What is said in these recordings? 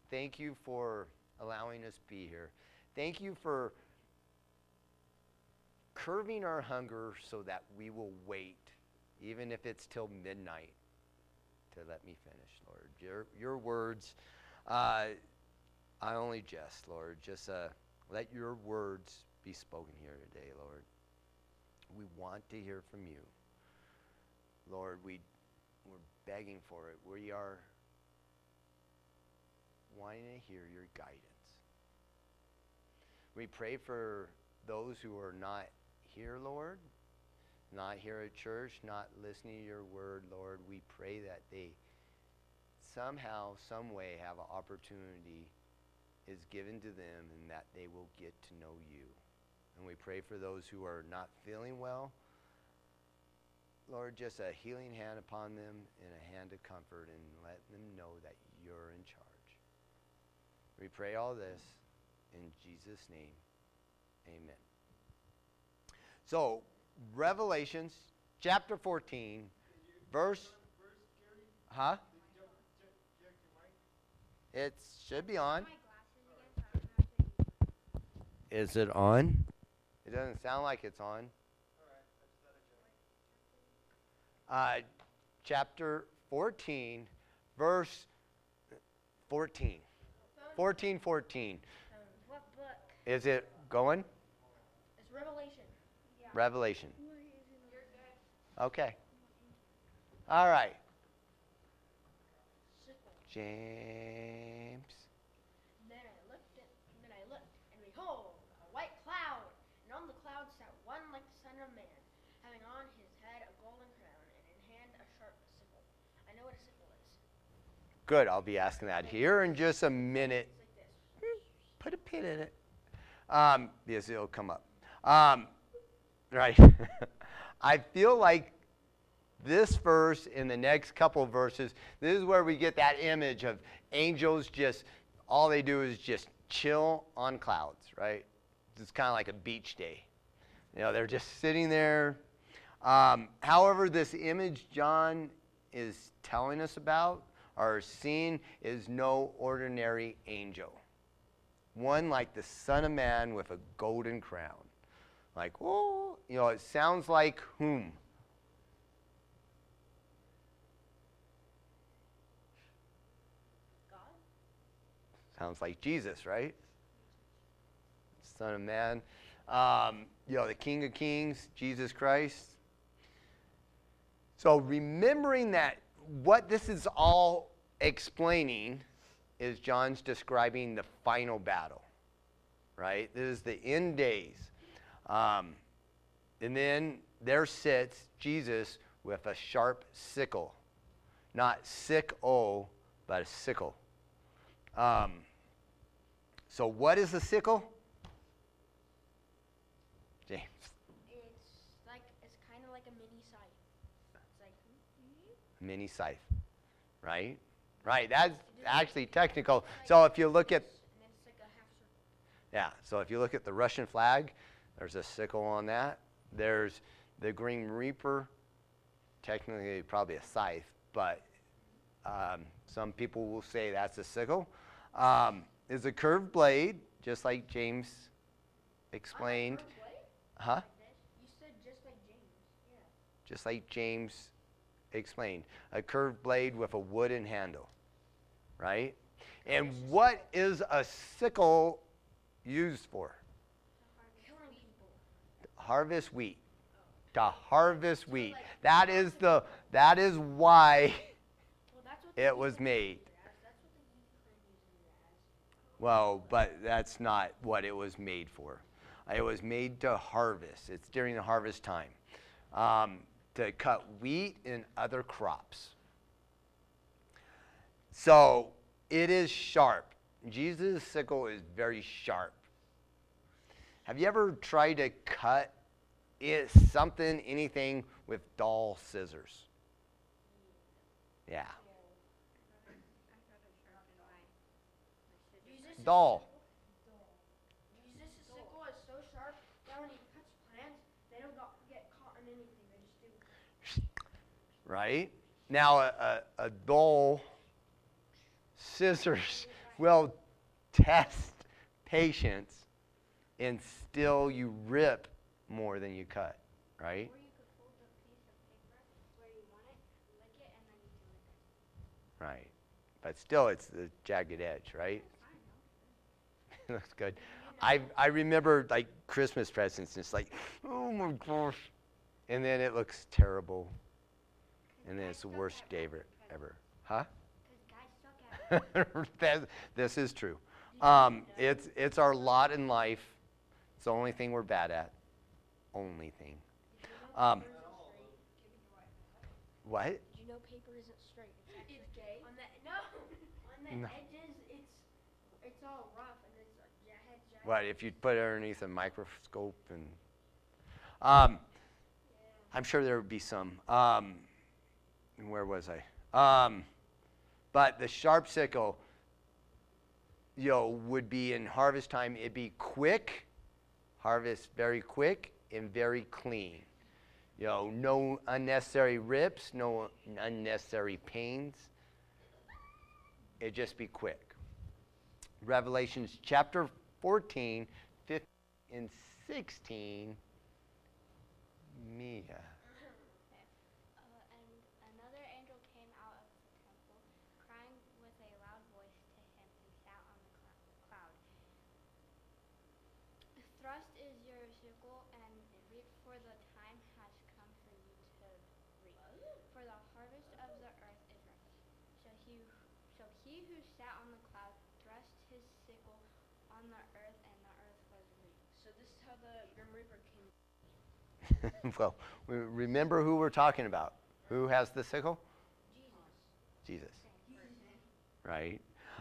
thank you for allowing us to be here. Thank you for curbing our hunger so that we will wait, even if it's till midnight, to let me finish, Lord. Your words, I only jest, Lord. Just let your words be spoken here today, Lord. We want to hear from you. Lord, we're begging for it. We are wanting to hear your guidance. We pray for those who are not here, Lord, not here at church, not listening to your word, Lord. We pray that they somehow, some way have an opportunity is given to them and that they will get to know you. And we pray for those who are not feeling well. Lord, just a healing hand upon them and a hand of comfort, and let them know that you're in charge. We pray all this in Jesus' name. Amen. So, Revelations chapter 14, verse... Huh? It should be on. Is it on? It doesn't sound like it's on. Chapter 14, verse 14. 14. What book? Is it going? It's Revelation. Yeah. Revelation. You're good. Okay. All right. Sickle. James. Then I looked, and behold, a white cloud, and on the cloud sat one like the Son of Man, having on his head a golden crown, and in hand a sharp sickle. I know what a sickle is. Good. I'll be asking that here in just a minute. It's like this. Put a pin in it. Yes, it'll come up. Right. I feel like this verse and the next couple of verses, this is where we get that image of angels just, all they do is just chill on clouds, right? It's kind of like a beach day. You know, they're just sitting there. However, this image John is telling us about or seeing is no ordinary angel. One like the Son of Man with a golden crown. Like, oh, you know, it sounds like whom? God? Sounds like Jesus, right? Son of Man. You know, the King of Kings, Jesus Christ. So remembering that what this is all explaining is John's describing the final battle, right? This is the end days. And then there sits Jesus with a sharp sickle. Not sick-o, but a sickle. So what is a sickle? James. It's kind of like a mini scythe. It's like Mini scythe, right? Right, that's actually technical. So if you look at, and it's like a half circle. yeah, so if you look at the Russian flag, there's a sickle on that. There's the Green Reaper, technically probably a scythe, but some people will say that's a sickle. Is a curved blade, just like James explained. Huh? You said just like James. Yeah. Just like James explained. A curved blade with a wooden handle, right? And what is a sickle used for? Killing people. Harvest wheat. To harvest wheat. That is why Well, that's what it was made. That's what the Ukraine uses it as. Well, but that's not what it was made for. It was made to harvest. It's during the harvest time. To cut wheat and other crops. So it is sharp. Jesus' sickle is very sharp. Have you ever tried to cut anything with dull scissors? Yeah. Dull. Jesus' sickle is so sharp that when he cuts plants, they don't get caught in anything. They just do. Right? Now, a dull scissors will test patience, and still you rip more than you cut, right? Or you could fold the piece of paper where you want it, lick it, and then you can lick it. Right. But still, it's the jagged edge, right? Fine, Looks good. I remember like Christmas presents, and it's like, oh my gosh, and then it looks terrible, and then it's the worst day ever. Huh? Because guys suck at it. This is true. It's our lot in life. It's the only thing we're bad at. Only thing. What? Did you know paper isn't straight? It's actually gay. On the No. edges, it's all rough and it's jagged. What if you put it underneath a microscope and? I'm sure there would be some. Where was I? But the sharp sickle, would be in harvest time. It'd be quick, harvest very quick and very clean. No unnecessary rips, no unnecessary pains. It'd just be quick. Revelations chapter 14, 15, and 16. Mia. And another angel came out of the temple, crying with a loud voice to him who sat on the cloud. Thrust is your sickle and reap, for the time has come for you to reap. For the harvest of the earth is ripe. So he who sat on the cloud thrust his sickle on the earth, and the earth was reaped. So this is how the Grim Reaper came. Well, remember who we're talking about. Who has the sickle? Jesus. Right?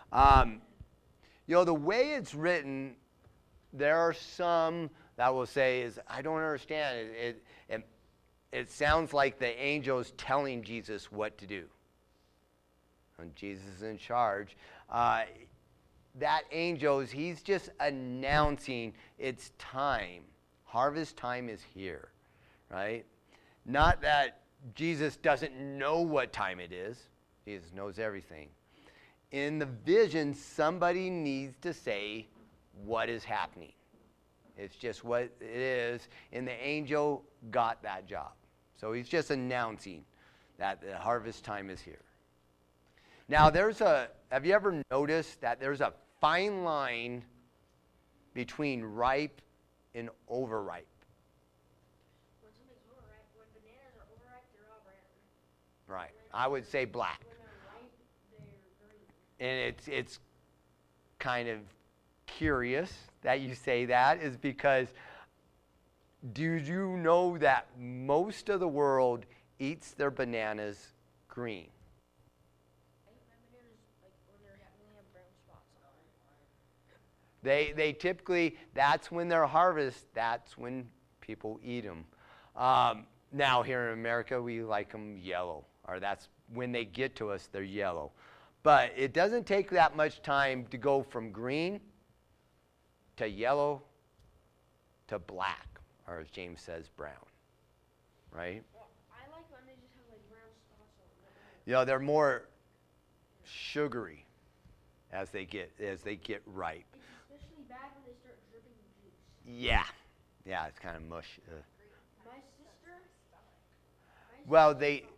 The way it's written, there are some that will say, I don't understand. It sounds like the angel's telling Jesus what to do. And Jesus is in charge. That angel, he's just announcing it's time. Harvest time is here, right? Not that Jesus doesn't know what time it is. Jesus knows everything. In the vision, somebody needs to say what is happening. It's just what it is, and the angel got that job. So he's just announcing that the harvest time is here. Now, have you ever noticed that there's a fine line between ripe and overripe? When something's overripe, when bananas are overripe, they're all brown. Right. I would say black. When they're ripe, they're green. And it's kind of curious that you say that, is because do you know that most of the world eats their bananas green? My bananas, like when they're only have brown spots on them. They typically, that's when they're harvest, that's when people eat them. Now here in America, we like them yellow, or that's when they get to us, they're yellow. But it doesn't take that much time to go from green to yellow to black, or as James says, brown, right? Well, I like when they just have like brown spots on them. They're more sugary as they get ripe. It's especially bad when they start dripping juice. Yeah, it's kind of mush. My sister. Well,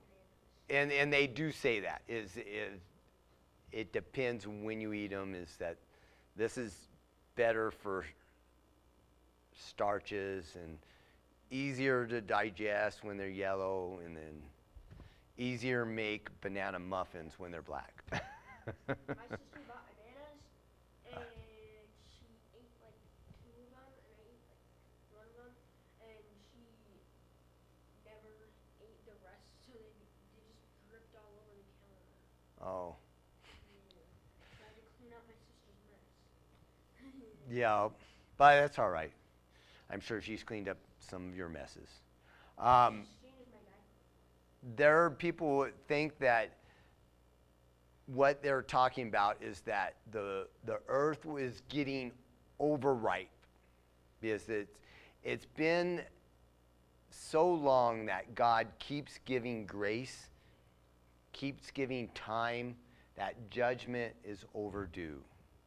and they do say that is it depends when you eat them. Is that this is better for starches and easier to digest when they're yellow, and then easier make banana muffins when they're black. My sister bought bananas, and she ate like 2 of them, and I ate like 1 of them, and she never ate the rest, so they just dripped all over the counter. Oh, So I had to clean up my sister's mess. yeah, but that's all right. I'm sure she's cleaned up some of your messes. Shane is my guy. There are people who think that what they're talking about is that the earth is getting overripe, because it's been so long that God keeps giving grace, keeps giving time, that judgment is overdue.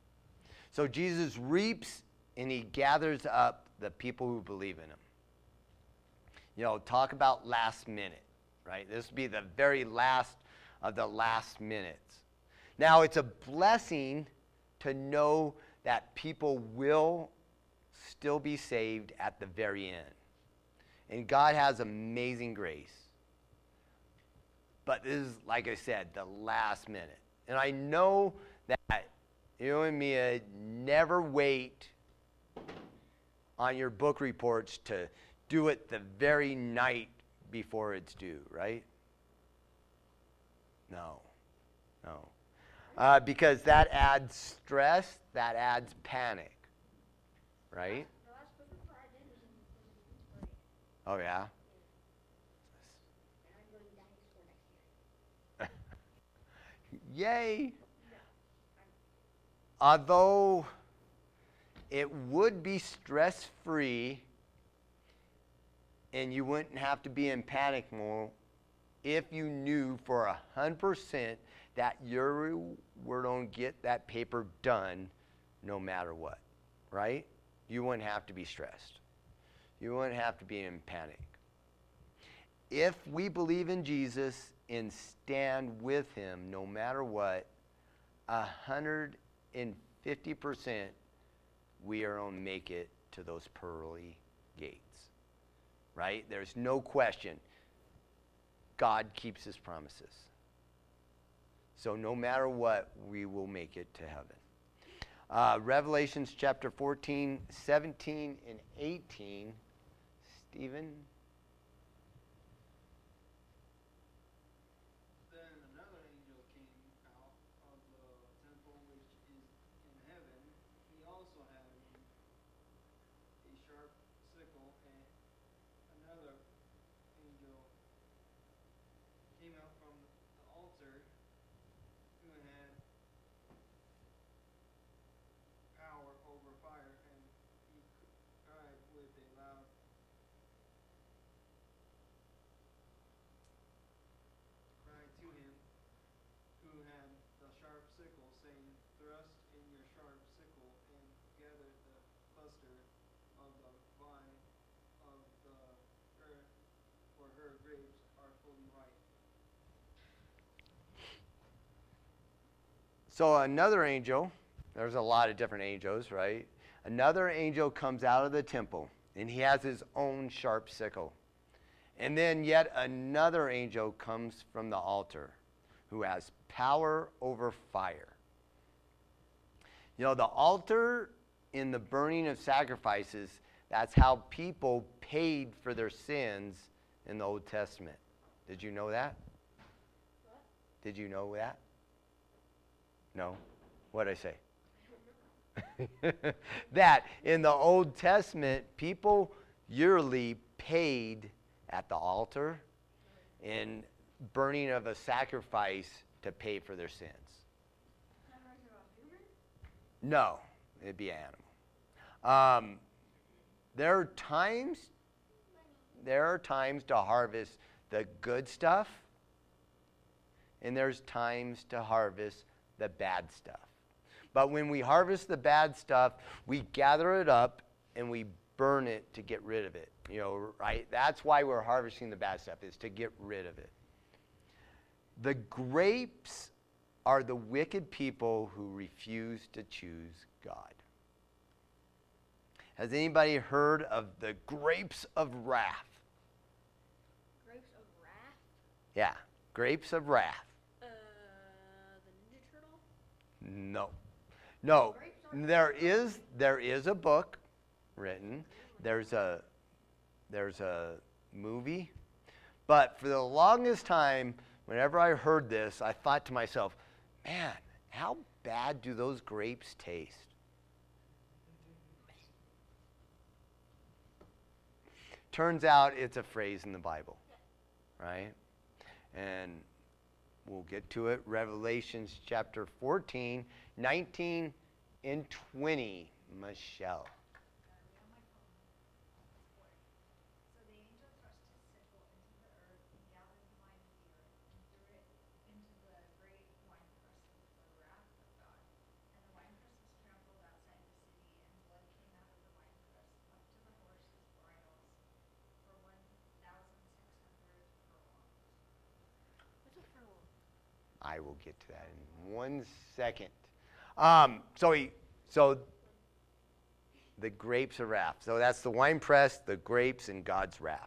So Jesus reaps and he gathers up the people who believe in him. You know, talk about last minute, right? This would be the very last of the last minutes. Now, it's a blessing to know that people will still be saved at the very end. And God has amazing grace. But this is, like I said, the last minute. And I know that you and Mia never wait on your book reports to do it the very night before it's due, right? No. Because that adds stress, that adds panic, right? The last book report I did was in Pittsburgh. Oh, yeah? And I'm going to Dining School next year. Yay! Although it would be stress-free and you wouldn't have to be in panic mode if you knew for 100% that you were going to get that paper done no matter what, right? You wouldn't have to be stressed. You wouldn't have to be in panic. If we believe in Jesus and stand with him no matter what, 150% we are going to make it to those pearly gates, right? There's no question. God keeps his promises. So no matter what, we will make it to heaven. Revelations chapter 14, 17, and 18. Stephen? Then another angel came out of the temple which is in heaven. He also had a sharp sickle, and another angel came out from the altar who had power over fire, and he cried with a loud cry to him who had the sharp sickle, saying, Thrust in your sharp sickle and gather the cluster of the vine of the earth, for her grapes are fully ripe. So another angel, there's a lot of different angels, right? Another angel comes out of the temple, and he has his own sharp sickle. And then yet another angel comes from the altar who has power over fire. You know, the altar in the burning of sacrifices, that's how people paid for their sins in the Old Testament. Did you know that? What? Did you know that? No? What'd I say? That in the Old Testament, people yearly paid at the altar in burning of a sacrifice to pay for their sins. No, it'd be an animal. There are times to harvest the good stuff, and there's times to harvest the bad stuff. But when we harvest the bad stuff, we gather it up and we burn it to get rid of it. You know, right? That's why we're harvesting the bad stuff, is to get rid of it. The grapes are the wicked people who refuse to choose God. Has anybody heard of the grapes of wrath? Grapes of Wrath? Yeah, grapes of wrath. The Ninja Turtle? No, there is a book written. There's a movie. But for the longest time, whenever I heard this, I thought to myself, man, how bad do those grapes taste? Turns out it's a phrase in the Bible, right? And we'll get to it. Revelations chapter 14, 19 and 20. Michelle. So the angel thrust his sickle into the earth and gathered the vine of the earth and threw it into the great winepress of the wrath of God. And the winepress was trampled outside I will get to that in 1 second. So the grapes of wrath. So that's the winepress, the grapes, and God's wrath.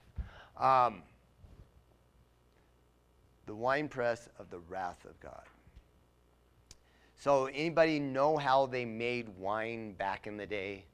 The winepress of the wrath of God. So anybody know how they made wine back in the day?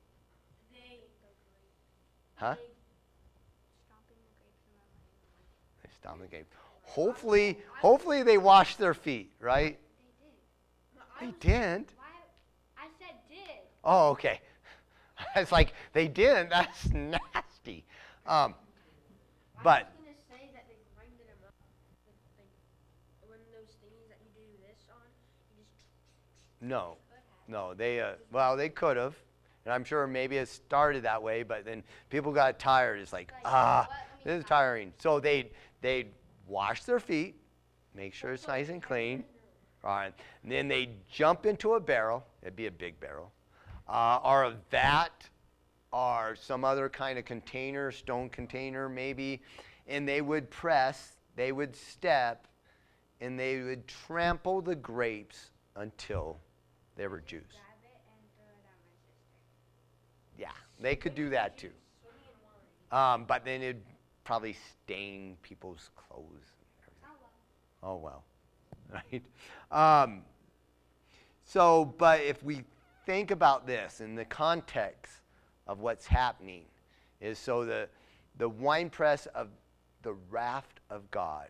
Huh? Stomping the grapes and then letting them wine. They stomped the grapes. Hopefully they washed their feet, right? They did. They didn't. Why? I said did. Oh, okay. It's like they didn't. That's nasty. But I was gonna say that they grinded them up. Like one of those things that you do this on, you just. no, they could have, and I'm sure maybe it started that way. But then people got tired. It's like this is tiring. So they'd wash their feet, make sure it's nice and clean. All right, and then they jump into a barrel. It'd be a big barrel. Or a vat, or some other kind of container, stone container maybe, and they would press, they would step, and they would trample the grapes until they were juice. Grab it and throw it at my sister. Yeah, they could do that too. But then it'd probably stain people's clothes and everything. Oh well, right? But if we think about this in the context of what's happening, is so the winepress of the wrath of God.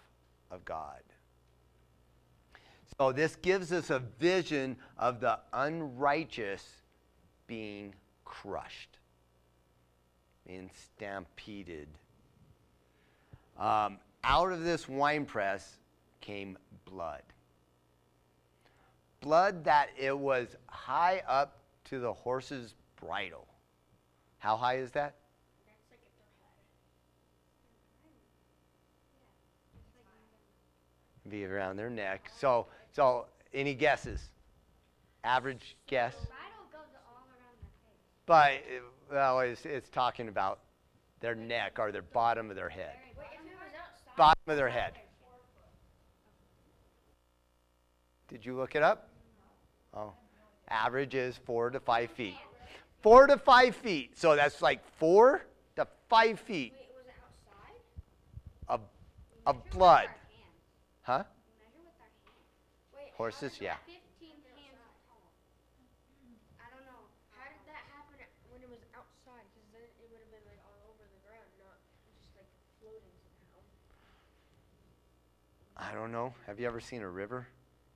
So this gives us a vision of the unrighteous being crushed, being stampeded. Out of this winepress came blood. Blood that it was high up to the horse's bridle. How high is that? That's like at their head. Be around their neck. So any guesses? Average guess? The bridle goes all around their face. But it's talking about their neck or their bottom of their head. Wait, if it was outside. Bottom of their head. Did you look it up? Oh, average is 4 to 5 feet. 4 to 5 feet. So that's like 4 to 5 feet Wait, was it outside? of blood. Huh? Measure with our hands. Wait, Horses, yeah. 15 hands tall. I don't know. how did that happen when it was outside? Because then it would have been like all over the ground, not just like floating somehow. I don't know. Have you ever seen a river?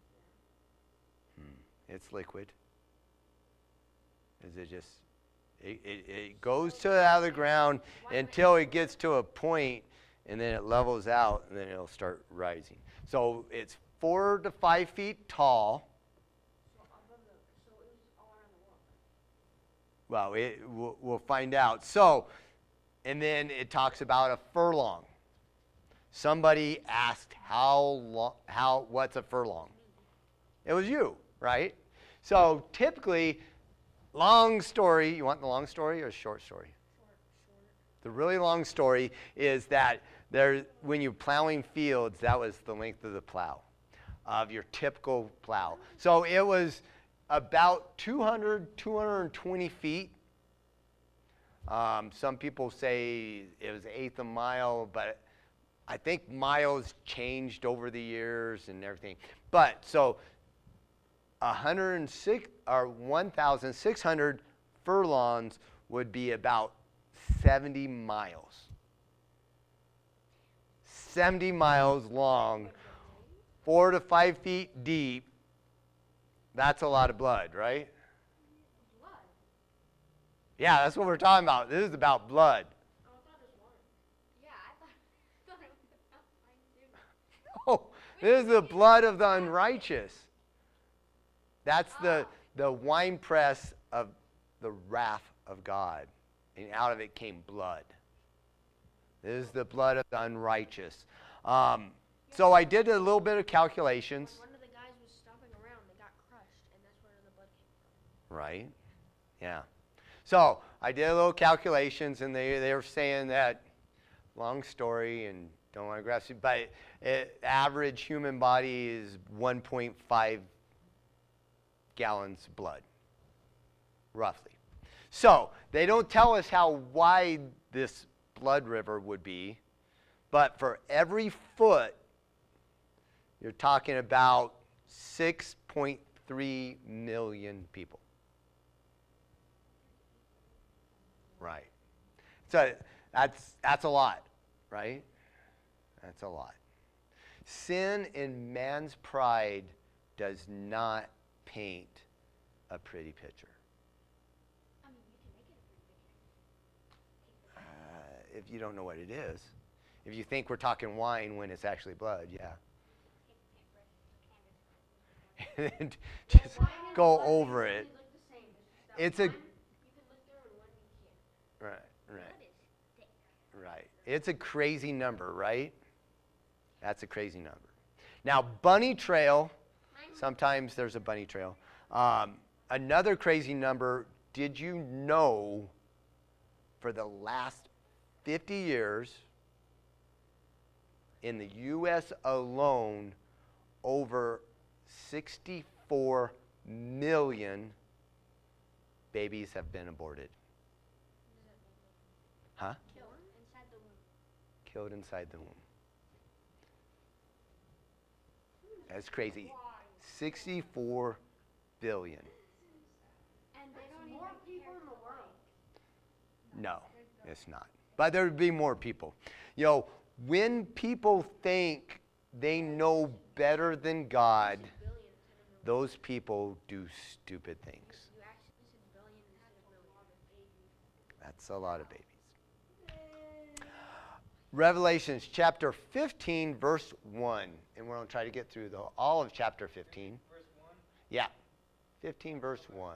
It's liquid. Is it just, it goes to out of the ground until it gets to a point, and then it levels out, and then it'll start rising. So it's 4 to 5 feet tall. So it was all around the water. Well, we'll find out. So, and then it talks about a furlong. Somebody asked what's a furlong? It was you, right? So typically, long story, you want the long story or a short story? Short. The really long story is that when you're plowing fields, that was the length of the plow, of your typical plow. So it was about 220 feet. Some people say it was 1/8 a mile, but I think miles changed over the years and everything. But so 1,600 furlongs would be about 70 miles. 70 miles long, 4 to 5 feet deep. That's a lot of blood, right? Blood. Yeah, that's what we're talking about. This is about blood. Oh, I thought it was water. Yeah, I thought it was outside too. Oh, this is the blood of the unrighteous. That's the winepress of the wrath of God. And out of it came blood. This is the blood of the unrighteous. So I did a little bit of calculations. When one of the guys was stomping around, they got crushed, and that's where the blood came from. Right? Yeah. So I did a little calculations, and they were saying that, long story, and Don't want to grasp it, but average human body is 1.5 gallons of blood, roughly. So they don't tell us how wide this blood river would be, but for every foot, you're talking about 6.3 million people. Right. So that's a lot, right? That's a lot. Sin in man's pride does not paint a pretty picture. I mean, you can make it a pretty picture. If you don't know what it is. If you think we're talking wine when it's actually blood, yeah. And just go over it. It's a You can look through and one you can't. right. Right. It's a crazy number, right? That's a crazy number. Now, bunny trail, sometimes there's a bunny trail. Another crazy number, did you know for the last 50 years, in the U.S. alone, over 64 million babies have been aborted? Huh? Killed inside the womb. Killed inside the womb. That's crazy. 64 billion. And they don't More even people in the world. No, it's not. But there would be more people. You know, when people think they know better than God, those people do stupid things. You actually said billion instead of million. That's a lot of babies. Revelations chapter 15, verse 1. And we're going to try to get through all of chapter 15. Verse 1. Yeah. 15, verse 1.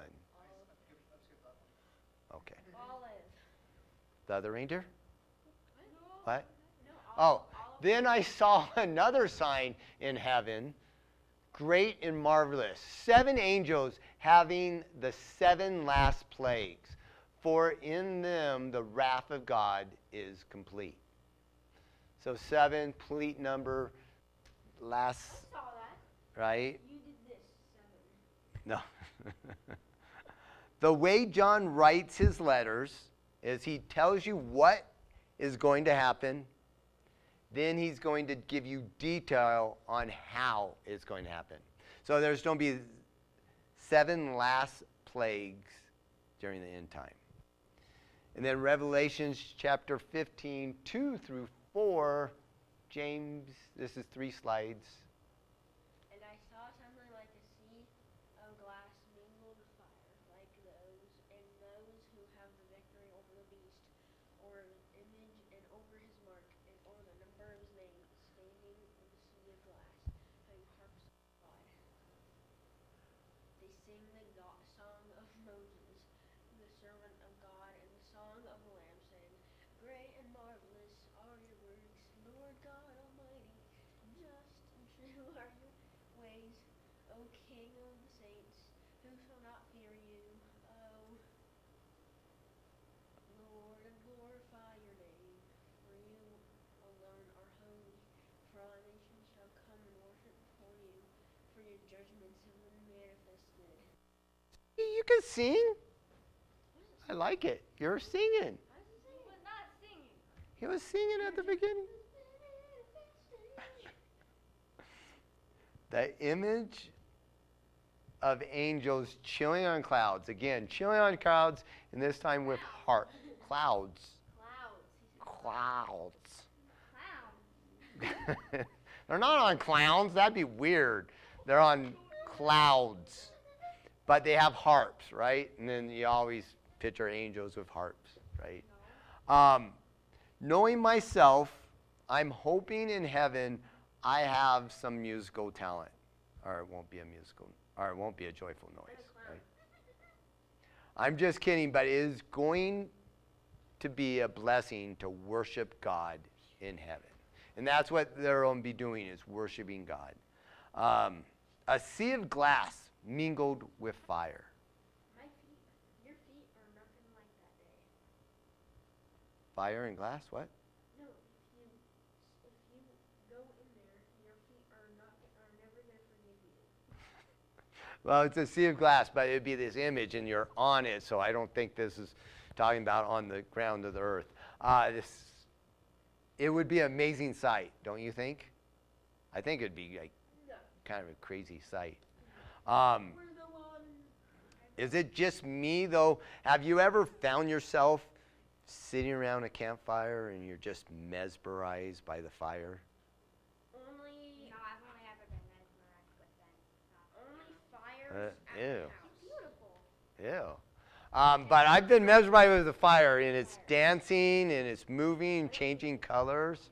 Okay. The other reindeer? What? Oh, then I saw another sign in heaven, great and marvelous, 7 angels having the 7 last plagues, for in them the wrath of God is complete. So 7, complete number, last, I saw that. right? You did this. 7. No. The way John writes his letters is he tells you what is going to happen, then he's going to give you detail on how it's going to happen. So there's going to be 7 last plagues during the end time. And then Revelations chapter 15, 2 through 4, James, this is 3 slides. And I saw something like a sea of glass mingled with fire, like those, and those who have the victory over the beast, or his image, and over his mark, and over the number of his name, standing in the sea of glass, having harps of God. They sing the song of Moses, the servant of God, and the song of the Lamb, saying, Great and marvelous are your works, Lord God Almighty. Just and true are your ways, O King of the saints. Who shall not fear you, O Lord, and glorify your name? For you alone are holy. For all nations shall come and worship before you, for your judgments have been manifested. You can sing. I like it. You're singing. He was not singing. He was singing at the beginning. The image of angels chilling on clouds. Again, chilling on clouds, and this time with heart. Clouds. Clouds. Clown. They're not on clowns. That'd be weird. They're on clouds. But they have harps, right? And then you always picture angels with harps, right? Knowing myself, I'm hoping in heaven I have some musical talent. Or it won't be a musical, or it won't be a joyful noise. Right? I'm just kidding, but it is going to be a blessing to worship God in heaven. And that's what they're going to be doing, is worshiping God. A sea of glass mingled with fire. My feet, your feet are nothing like that day. Fire and glass, what? No, if you Well, it's a sea of glass, but it'd be this image, and you're on it, so I don't think this is talking about on the ground of the earth. It would be an amazing sight, don't you think? I think it'd be like kind of a crazy sight. Is it just me, though? Have you ever found yourself sitting around a campfire and you're just mesmerized by the fire? Only, No, I've only ever been mesmerized with them. only fires at Ew. my house. Beautiful. Ew. But I've been mesmerized with the fire, and it's dancing, and it's moving, changing colors.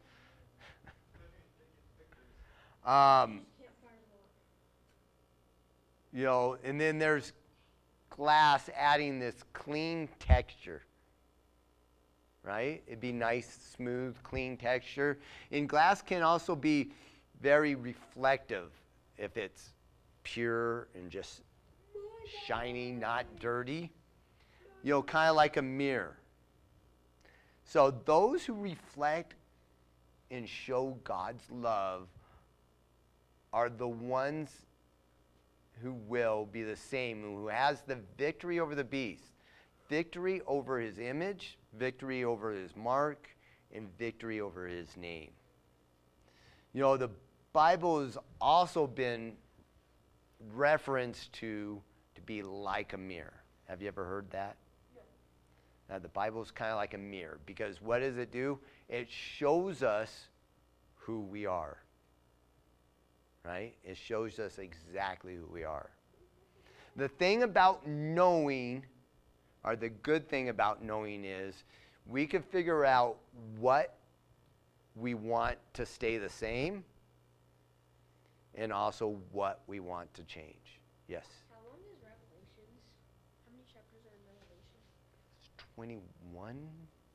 You know, and then there's glass adding this clean texture, right? It'd be nice, smooth, clean texture. And glass can also be very reflective if it's pure and just shiny, not dirty. You know, kind of like a mirror. So those who reflect and show God's love are the ones who will be the same, who has the victory over the beast, victory over his image, victory over his mark, and victory over his name. You know, the Bible has also been referenced to be like a mirror. Have you ever heard that? Now, the Bible is kind of like a mirror, because what does it do? It shows us who we are. Right? It shows us exactly who we are. The thing about knowing, or the good thing about knowing, is we can figure out what we want to stay the same and also what we want to change. Yes? How long is Revelations? How many chapters are in Revelation? 21?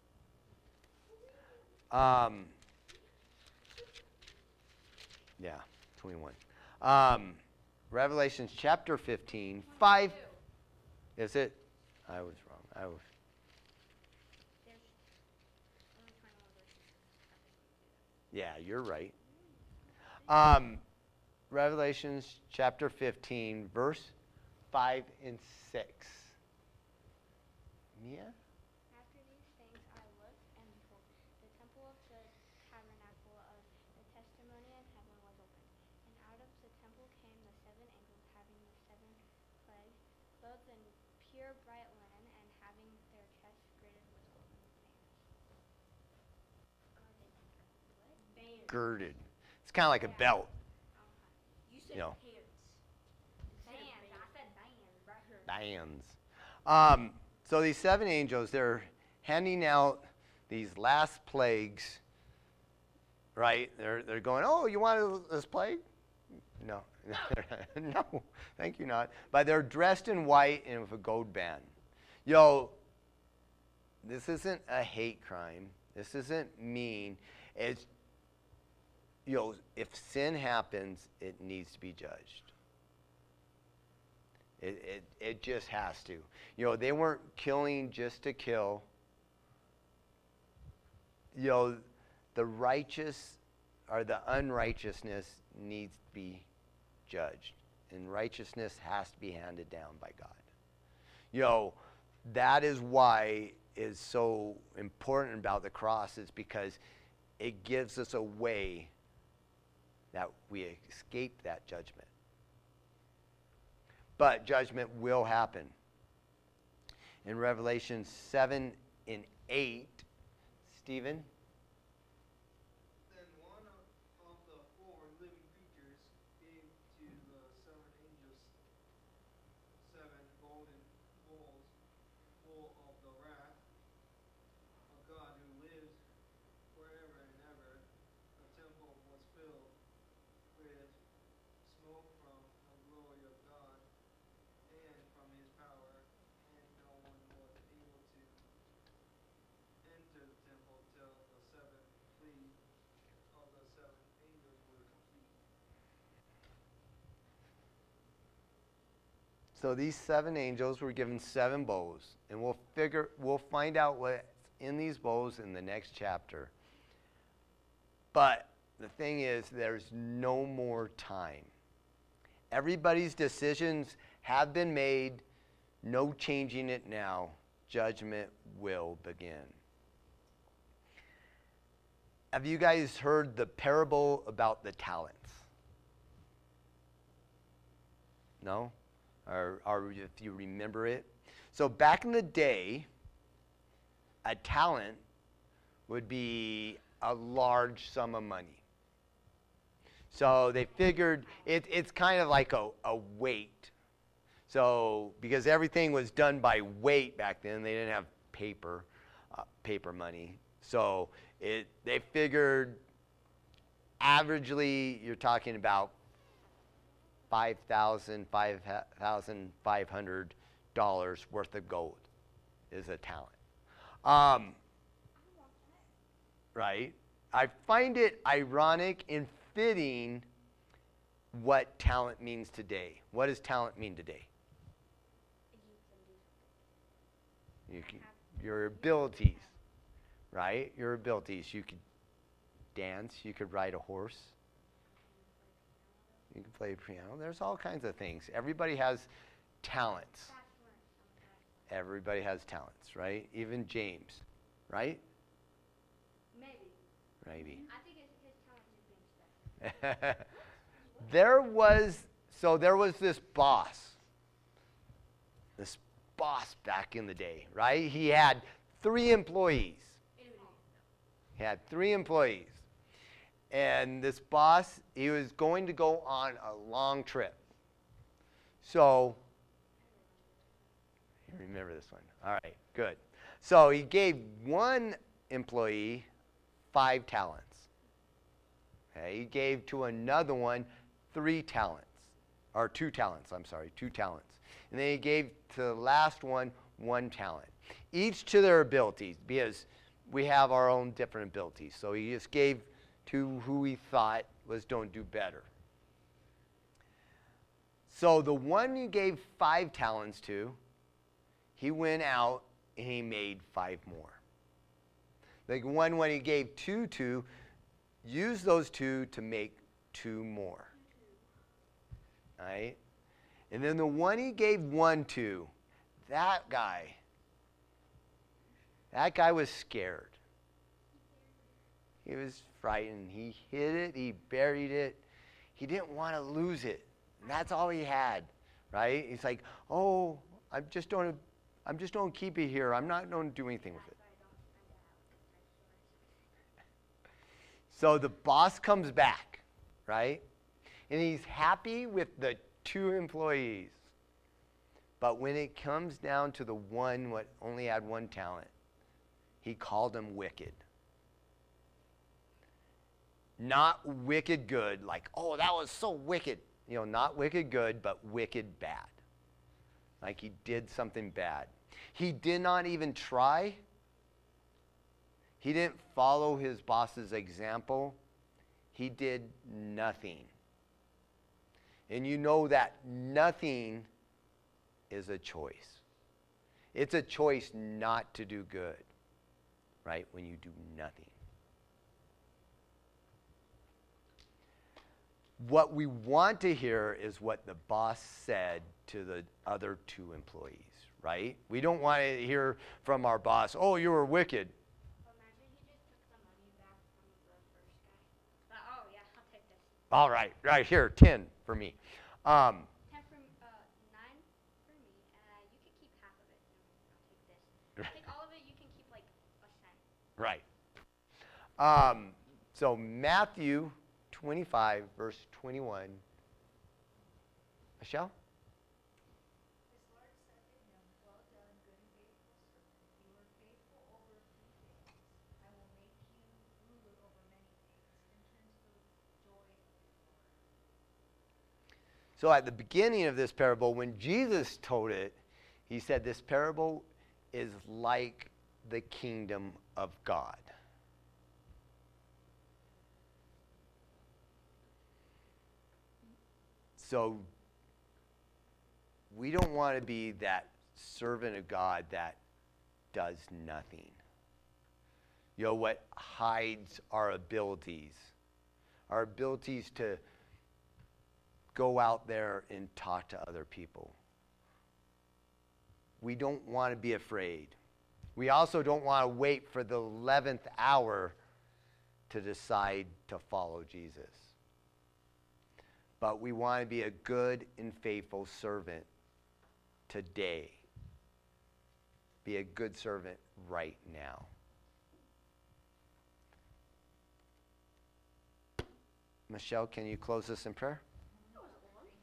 Yeah, 21. Revelations chapter 15, 5. Is it? I was wrong. There's only 21 verses. Yeah, you're right. Revelations chapter 15, verse 5 and 6. Mia? After these things I looked, and behold, the temple of the tabernacle of the testimony in heaven was opened. And out of the temple came the 7 angels having the 7 plagues, clothed in pure bright linen, and having their chests girded with golden bands. Girded. It's kind of like a belt. You said You know. pants. Bands. I said bands. Bands. So these 7 angels, they're handing out these last plagues, right? They're going, oh, you want this plague? No. No, thank you not. But they're dressed in white and with a gold band. Yo, this isn't a hate crime. This isn't mean. It's, if sin happens, it needs to be judged. It just has to. They weren't killing just to kill. The righteous or the unrighteousness needs to be judged. And righteousness has to be handed down by God. That is why it's so important about the cross, is because it gives us a way that we escape that judgment. But judgment will happen. In Revelation 7 and 8, Stephen? Then one of the 4 living creatures gave to the 7 angels 7 golden bowls full of the wrath of God who lives forever and ever. The temple was filled with smoke from the glory of God and from his power, and no one was able to enter the temple till the 7 plagues of the 7 angels were complete. So these 7 angels were given 7 bowls, and we'll find out what's in these bowls in the next chapter. But the thing is, there's no more time. Everybody's decisions have been made, no changing it now. Judgment will begin. Have you guys heard the parable about the talents? No? Or if you remember it? So back in the day, a talent would be a large sum of money. So they figured it's kind of like a weight. So because everything was done by weight back then, they didn't have paper money. So they figured averagely you're talking about $5,500 worth of gold is a talent. Right? I find it ironic and fitting what talent means today. What does talent mean today? Your abilities, right? Your abilities. You could dance. You could ride a horse. You can play piano. There's all kinds of things. Everybody has talents. Everybody has talents, right? Even James, right? Maybe. I think his talent is being special. there was this boss back in the day, right? He had 3 employees. And this boss, he was going to go on a long trip. So, you remember this one. All right, good. So he gave one employee 5 talents. Okay, he gave to another one 3 talents. Or 2 talents, 2 talents. And then he gave to the last one 1 talent. Each to their abilities, because we have our own different abilities. So he just gave to who he thought was going to do better. So the one he gave 5 talents to, he went out and he made 5 more. The one when he gave 2 to, used those 2 to make 2 more. All right? And then the one he gave 1 to, that guy was scared. He was frightened. He hid it. He buried it. He didn't want to lose it. And that's all he had, right? He's like, oh, I'm just going to keep it here. I'm not going to do anything with it. So the boss comes back, right? And he's happy with the 2 employees. But when it comes down to the one what only had 1 talent, he called him wicked. Not wicked good, like, oh, that was so wicked. Not wicked good, but wicked bad. Like he did something bad. He did not even try. He didn't follow his boss's example. He did nothing. And you know that nothing is a choice. It's a choice not to do good, right? When you do nothing. What we want to hear is what the boss said to the other 2 employees, right? We don't want to hear from our boss, oh, you were wicked. Imagine he just took the money back from the first guy. But, oh, yeah, I'll take this. All right, here, 10 for me. 10 for 9 for me. You can keep half of it. I'll take this. Take all of it. You can keep like a cent. Right. So Matthew 25, verse 21. Michelle? His Lord said to him, well done, good and faithful servant. You were faithful over a few things. I will make you ruler over many things. Enter into the joy of your Lord. So at the beginning of this parable, when Jesus told it, he said this parable is like the kingdom of God. So we don't want to be that servant of God that does nothing. What hides our abilities to go out there and talk to other people, we don't want to be afraid. We also don't want to wait for the 11th hour to decide to follow Jesus. But we want to be a good and faithful servant today. Be a good servant right now. Michelle, can you close us in prayer?